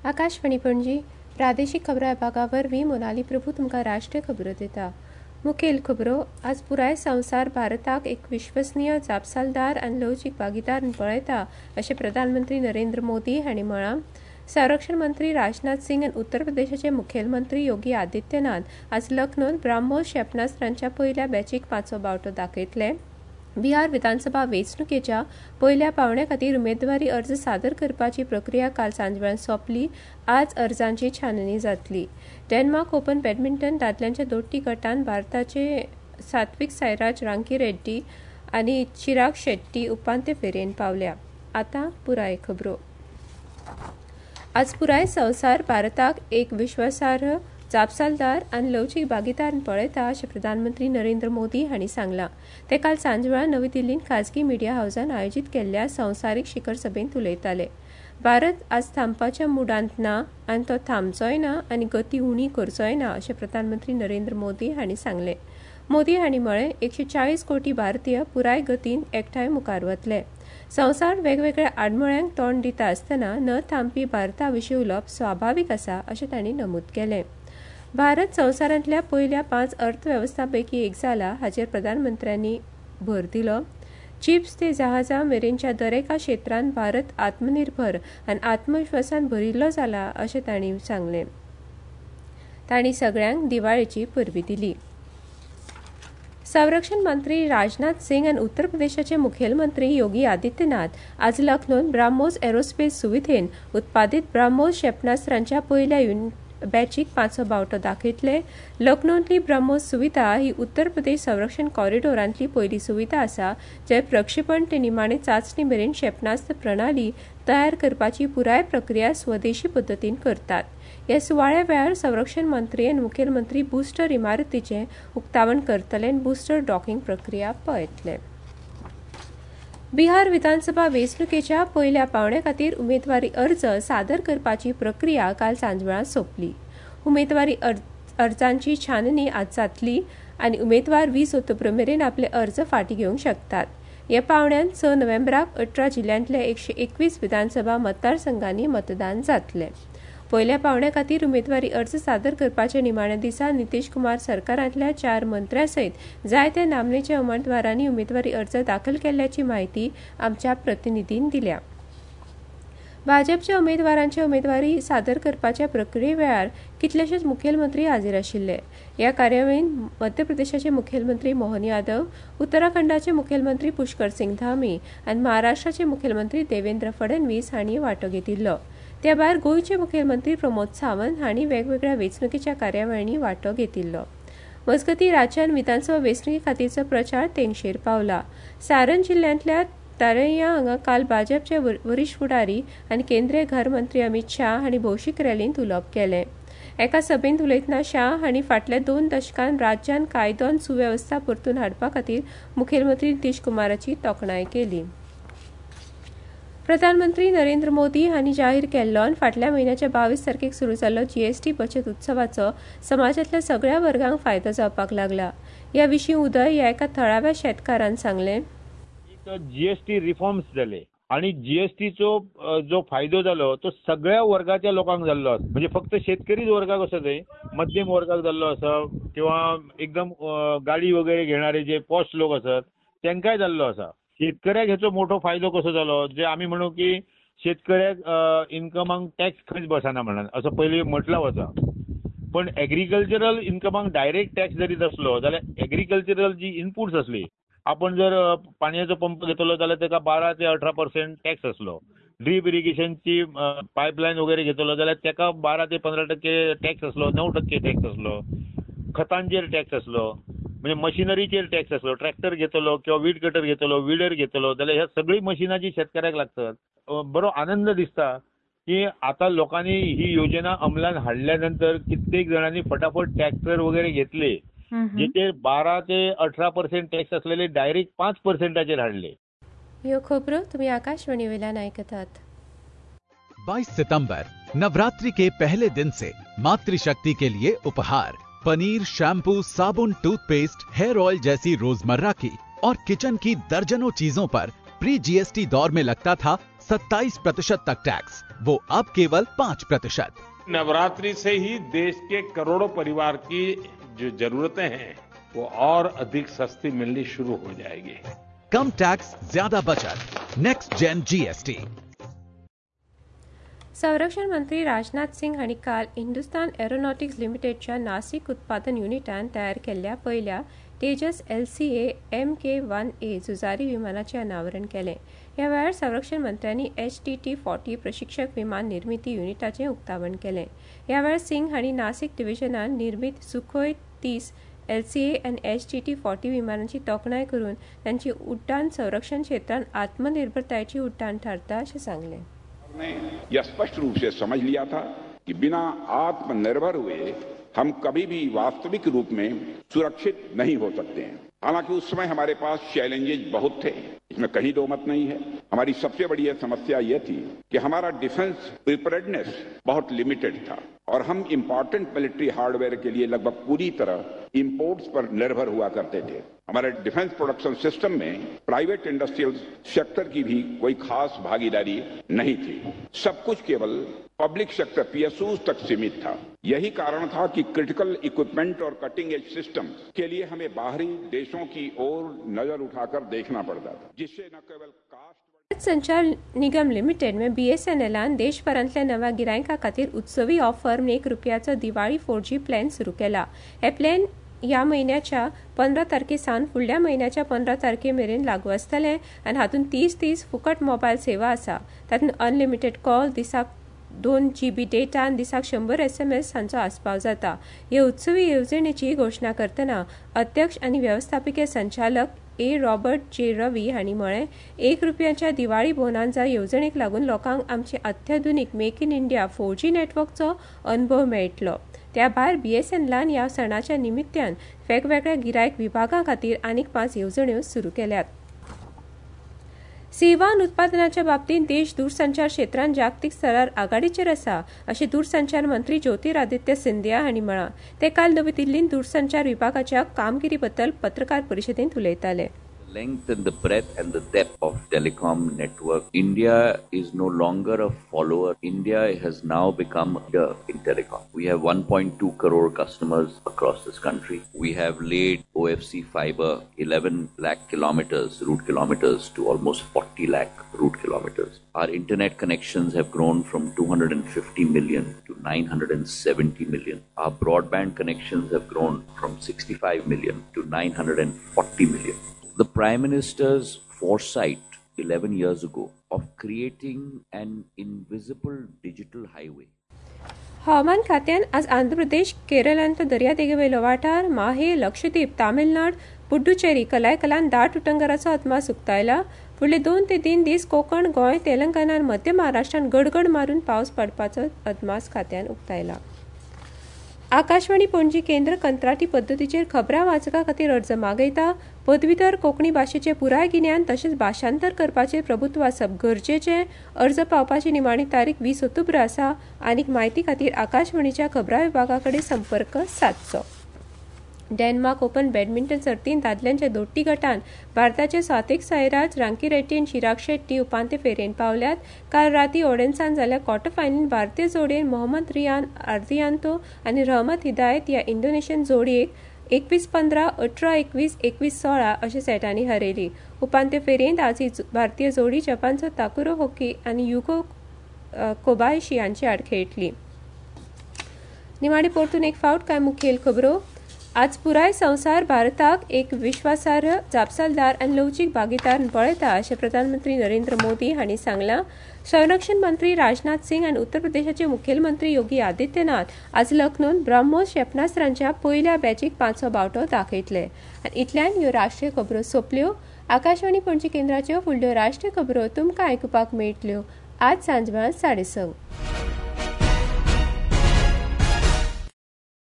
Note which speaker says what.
Speaker 1: आकाशवाणी पणजी प्रादेशीक खबरां विभागावरवीं मोनाली प्रभू तुमकां राष्ट्रीय खबरो दिता। मुखेल खबरो आज पुराय संवसार भारताक एक विश्वसनीय जापसालदार आनी लवचीक भागीदार म्हूण पळयता अशें प्रधानमंत्री नरेंद्र मोदी हांणी म्हळां। संरक्षण मंत्री राजनाथ सिंग आनी उत्तर प्रदेशाचे मुखेलमंत्री योगी आदित्यनाथ आज लखनौत ब्राह्मोस क्षेपणास्त्रांच्या पयल्या बॅचीक 5वो बावटो दाखयतले। बिहार विधानसभा वेंचणुकेच्या पयल्या पावंड्या खातीर उमेदवारी अर्ज सादर करपाची प्रक्रिया काल सांजवेळान सोंपली। आज अर्जांची छाननी जातली। डेन्मार्क ओपन बॅडमिंटन दादल्यांच्या दोट्टी गटांत भारताचे सात्विक साईराज रांकीरेड्डी आनी चिराग शेट्टी उपांत्य फेरयेंत पावल्या। आतां पुराय खबरो। आज पुराय संवसार भारताक एक विश्वासार्ह जापसालदार आनी लवचीक भागीदार म्हूण पळयता अशें प्रधानमंत्री नरेंद्र मोदी हांणी सांगलां। ते काल सांजवेळा नवी दिल्लींत खाजगी मिडिया हाऊसान आयोजीत केल्ल्या संवसारीक शिखर सभेंत उलयताले। भारत आज थांबपाच्या मुडांत ना आनी तो थांबचोय ना आनी गती उणी करचोय ना अशें प्रधानमंत्री नरेंद्र मोदी हांणी सांगलें। मोदी हांणी म्हळें 140 कोटी भारतीय पुराय गतीन एकठांय मुखार वतले। संवसार वेगवेगळ्या आडमेळ्यांक तोंड दिता आसतना न थांबपी भारता विशीं उलोवप स्वाभावीक आसा अशें तांणी नमूद केलें। भारत संवसारांतल्या पयल्या 5 अर्थवेवस्थांपैकी एक जाला हाचेर प्रधानमंत्र्यांनी भर दिलो। चिप्स ते जहाजां मेरेनच्या दरेका क्षेत्रांत भारत आत्मनिर्भर आनी आत्मविश्वासान भरिल्लो जाला अशें तांणी सांगलें। तांणी सगळ्यांक दिवाळेची परबीं दिली। संरक्षण मंत्री राजनाथ सिंग आनी उत्तर प्रदेशाचे मुखेलमंत्री योगी आदित्यनाथ आज लखनौत ब्राह्मोस एरोस्पेस सुविधेन उत्पादीत ब्राह्मोस क्षेपणास्त्रांच्या पयल्या बॅचीक 5वो बावटो दाखयतले। लखनौतली ब्राह्मोस सुविधा ही उत्तर प्रदेश संरक्षण कॉरिडोरांतली पयली सुविधा आसा जंय प्रक्षेपण ते निमाणे चांचणी मेरेन क्षेपणास्त्र प्रणाली तयार करपाची पुराय प्रक्रिया स्वदेशी पद्दतीन करतात। ह्या सुवाळ्या वेळार संरक्षण मंत्री आनी मुखेलमंत्री बुस्टर इमारतीचें उक्तावण करतले आनी बुस्टर डॉकिंग प्रक्रिया पळयतले। बिहार विधानसभा वेंचणुकेच्या पयल्या पावंड्या खातीर उमेदवारी अर्ज सादर करपाची प्रक्रिया काल सांजवेळा सोंपली। उमेदवारी अर्जांची छाननी आज जातली आनी उमेदवार 20 ऑक्टोबर मेरेन आपले अर्ज फाटीं घेवंक शकतात। ह्या पावंड्यान 6 नोव्हेंबराक 18 जिल्ल्यांतल्या 121 विधानसभा मतदारसंघांनी मतदान जातलें। पयल्या पावंड्या खातीर उमेदवारी अर्ज सादर करपाच्या निमाण्या दिसा नितीश कुमार सरकारांतल्या 4 मंत्र्यां सयत जायत्या नामनेच्या उमेदवारांनी उमेदवारी अर्ज दाखल केल्ल्याची म्हायती आमच्या प्रतिनिधीन दिल्या। भाजपच्या उमेदवारांच्या उमेदवारी सादर करपाच्या प्रक्रिये वेळार कितलेशेच मुखेलमंत्री हाजीर आशिल्ले। ह्या कार्यावळींत मध्य प्रदेशाचे मुखेलमंत्री मोहन यादव, उत्तराखंडाचे मुखेलमंत्री पुष्कर सिंग धामी आनी महाराष्ट्राचे मुखेलमंत्री देवेंद्र फडणवीस हांणी वांटो घेतिल्लो। त्या भायर गोंयचे मुखेलमंत्री प्रमोद सावंत हांणी वेगवेगळ्या वेंचणुकेच्या कार्यावळींनी वांटो घेतिल्लो। मजगतीं राज्यान विधानसभा वेंचणुके खातीरचो प्रचार तेंगशेर पावला। सारन जिल्ल्यांतल्या तारैया हांगा काल भाजपचे वरिश्ठ फुडारी आनी केंद्रीय घर मंत्री अमित शाह हांणी भौशीक रॅलींत उलोवप केलें। एका सभेंत उलयतना शाह हांणी फाटल्या 2 दशकांत राज्यान कायदो आनी सुवेवस्था परतून हाडपा खातीर मुखेलमंत्री नितीश कुमाराची तोखणाय केली। प्रधानमंत्री नरेंद्र मोदी हांणी जाहीर केल्लो आनी फाटल्या म्हयन्याच्या 22 तारखेक सुरू जाल्लो जीएसटी बचत उत्सवाचो समाजांतल्या सगळ्या वर्गांक फायदो जावपाक लागला। ह्या विशीं उदय ह्या एका थळाव्या शेतकारान सांगलें।
Speaker 2: जीएसटी रिफॉर्म्स जाले आणि जीएसटीचो जो फायदो जालो तो सगळ्या वर्गाच्या लोकांक जाल्लो आसा। म्हणजे फक्त शेतकरीच वर्गाक असो न्हय, मध्यम वर्गाक जाल्लो आसा किंवा एकदम गाडी वगैरे घेणारे जे पॉश लोक असतात तांकांय जाल्लो आसा। शेतकऱ्याक हेचो मोठो फायदो कसो जालो, जे आमी म्हणू की शेतकऱ्याक इन्कमाक टॅक्स खंयच बसना म्हणून असं पयलीं म्हटलं वता। पण एग्रीकल्चरल इन्कमाक डायरेक्ट टॅक्स जरी नसलो जाल्यार एग्रीकल्चरल जी इनपुट्स असली, आपण जर पाण्याचो पंप घेतलो जाल्यार ताका 12 ते 18% टॅक्स असलो। ड्रीप इरिगेशनची पायपलाईन वगैरे घेतलो जाल्यार ताका 12 ते 15% टॅक्स असलो, 9% टॅक्स असलो। खतांचेर टॅक्स असलो, म्हणजे मशिनरीचेर टॅक्स असलो। ट्रॅक्टर घेतलो किंवा वीड कटर घेतलो, विडर घेतलो जाल्यार ह्या सगळी मशिनां जी शेतकऱ्याक लागतात। बरो आनंद दिसता की आता लोकांनी ही योजना अंमलात हाडल्यानंतर कित्येक जणांनी फटाफट ट्रॅक्टर वगैरे घेतले, जेचेर 12 ते 18% टॅक्स असलेले डायरेक्ट 5% हाडले।
Speaker 1: ह्यो खबरो तुम्ही आकाशवाणी वेल्यान आयकतात।
Speaker 3: 22 सितंबर नवरात्रि के पहले दिन से मातृशक्ति के लिए उपहार पनीर, शैम्पू, साबुन, टूथपेस्ट, हेयर ऑयल जैसी रोजमर्रा की और किचन की दर्जनों चीजों पर प्री जीएसटी दौर में लगता था 27% तक टैक्स, वो अब केवल 5%।
Speaker 4: नवरात्रि से ही देश के करोड़ों परिवार की जो जरूरतें हैं वो और अधिक सस्ती मिलनी शुरू हो जाएगी।
Speaker 3: कम टैक्स, ज्यादा बचत, नेक्स्ट जेन जीएसटी।
Speaker 1: संरक्षण मंत्री राजनाथ सिंग हांणी काल हिंदुस्तान एरोनॉटिक्स लिमिटेडच्या नाशिक उत्पादन युनिटान तयार केल्ल्या पहिल्या तेजस LCA Mk1A झुजारी विमानाचे अनावरण केले। ह्या वेळार संरक्षण मंत्र्यांनी HTT-40 प्रशिक्षक विमान निर्मिती युनिटाचे उक्तावण केले। ह्या वेळार सिंग हांणी नाशिक डिव्हिजनान निर्मित सुखोय 30 LCA आणि HTT-40 विमानांची तोखणाय करून त्यांची उड्डाण संरक्षण क्षेत्रात आत्मनिर्भरतायेची उड्डाण ठरता असे सांगले।
Speaker 5: ने यह स्पष्ट रूप से समझ लिया था कि बिना आत्मनिर्भर हुए हम कभी भी वास्तविक रूप में सुरक्षित नहीं हो सकते हैं। हालांकि उस समय हमारे पास चैलेंजेस बहुत थे, इसमें कहीं दो मत नहीं है। हमारी सबसे बड़ी समस्या यह थी कि हमारा डिफेंस प्रिपेयर्डनेस बहुत लिमिटेड था और हम इंपॉर्टेंट मिलिट्री हार्डवेयर के लिए लगभग पूरी तरह इंपोर्ट्स पर निर्भर हुआ करते थे। हमारे डिफेंस प्रोडक्शन सिस्टम में प्राइवेट इंडस्ट्रियल सेक्टर की भी कोई खास भागीदारी नहीं थी। सब कुछ केवल पब्लिक सेक्टर PSUs तक सीमित था। यही कारण था कि क्रिटिकल इक्विपमेंट और कटिंग एज सिस्टम के लिए हमें बाहरी देशों की ओर नजर उठाकर देखना पड़ता था, जिससे न केवल कास्ट
Speaker 1: संचार निगम लिमिटेड में BSNLान देशभरांतल्या नव्या गिरायकां खातीर उत्सवी ऑफर ₹1 दिवाळी 4G प्लॅन सुरू केला। हे प्लॅन या महिन्याच्या 15 तारखेसान फुडल्या महिन्याच्या 15 तारखेमेरेन लागू आसतले आणि हातूंत 30 फुकट मोबायल सेवा आसा। तातूंत अनलिमिटेड कॉल, दिसाक 2 GB डेटा आणि दिसाक 100 SMS हांचो आस्पाव जाता। ह्या उत्सवी येवजणेची घोषणा करतना अध्यक्ष आणि व्यवस्थापकीय संचालक A. Robert J. रवी हांणी म्हळें, ₹1 दिवाळी बोनांजा येवजणेक लागून लोकांक आमचे अत्याधुनिक मेक इन इंडिया 4G नेटवर्कचो अनुभव मेळटलो। त्या भायर BSNLान ह्या सणाच्या निमित्यान वेगवेगळ्या गिरायक विभागां खातीर आनीक 5 येवजण्यो सुरू केल्यात। सेवा आनी उत्पादनाच्या बाबतीत देश दूरसंचार क्षेत्रांत जागतीक स्तरार आघाडीचेर आसा अशें दूरसंचार मंत्री ज्योतिरादित्य सिंधिया हांणी म्हळां। ते काल नवी दिल्लींत दूरसंचार विभागाच्या कामगिरी बद्दल पत्रकार परिशदेंत उलयताले।
Speaker 6: Length and the breadth and the depth of telecom network. India is no longer a follower. India has now become a leader in telecom. We have 1.2 crore customers across this country. We have laid OFC fiber 11 lakh kilometers, route kilometers, to almost 40 lakh route kilometers. Our internet connections have grown from 250 million to 970 million. Our broadband connections have grown from 65 million to 940 million. The Prime Minister's foresight 11 years ago of creating an invisible digital highway.
Speaker 1: हवामान खात्यान आज आंध्र प्रदेश, केरळांत दर्यादेगेवयलो वाठार, माहे, लक्षद्वीप, तामिळनाड, पुडुचेरी, कलायकलान दाट उटंगराचो अदमास उक्तायला। फुडले 2 ते 3 दीस कोकण, गोंय, तेलंगणा आनी मध्य महाराष्ट्रांत गडगड मारून पावस पडपाचो अदमास खात्यान उक्तायला। आकाशवाणी पणजी केंद्र कंत्राटी पद्दतीचेर खबरां वाचकां खातीर अर्ज मागयता। पदवीधर कोंकणी भाशेचें पुराय गिन्यान तशेंच भाशांतर करपाचेर प्रभुत्व आसप गरजेचें। अर्ज पावपाची निमाणी तारीख 20 ऑक्टोबर आसा। आनीक म्हायती खातीर आकाशवाणीच्या खबरां विभागा कडेन संपर्क सादचो। डेन्मार्क ओपन बॅडमिंटन सर्तींत दादल्यांच्या दोट्टी गटांत भारताचे सात्विक साईराज, रांकीरेड्डी आनी चिराग शेट्टी उपांत्य फेरयेंत पावल्यात। काल रातीं ओडेन्सान जाल्ल्या क्वॉर्टर फायनलींत भारतीय जोडयेन मोहम्मद रियान आर्दियांतो आनी रहमत हिदायत ह्या इंडोनेशियन जोडयेक 21-15, 18-21, 21-16 अशा सेटांनी हरयली। उपांत्य फेरयेंत आज ही भारतीय जोडी जपानचो ताकुरो होकी आनी युगो कोबायाशी हांचे आड खेळटली। निमाणे परतून एक फावट कांय मुखेल खबरो। आज पुराय संवसार भारताक एक विश्वासार्ह, जापसालदार आनी लवचीक भागीदार पळयता अशें प्रधानमंत्री नरेंद्र मोदी हांणी सांगलां। संरक्षण मंत्री राजनाथ सिंग आनी उत्तर प्रदेशाचे मुखेलमंत्री योगी आदित्यनाथ आज लखनौत ब्रह्मोस क्षेपणास्त्रांच्या पयल्या बॅचीक 5हो बावटो दाखयतले। आनी इतल्यान ह्यो राष्ट्रीय खबरो सोंपल्यो। आकाशवाणी पणजी केंद्राच्यो फुडल्यो राष्ट्रीय खबरो तुमकां आयकुपाक मेळटल्यो आज सांजवेळा 6:30।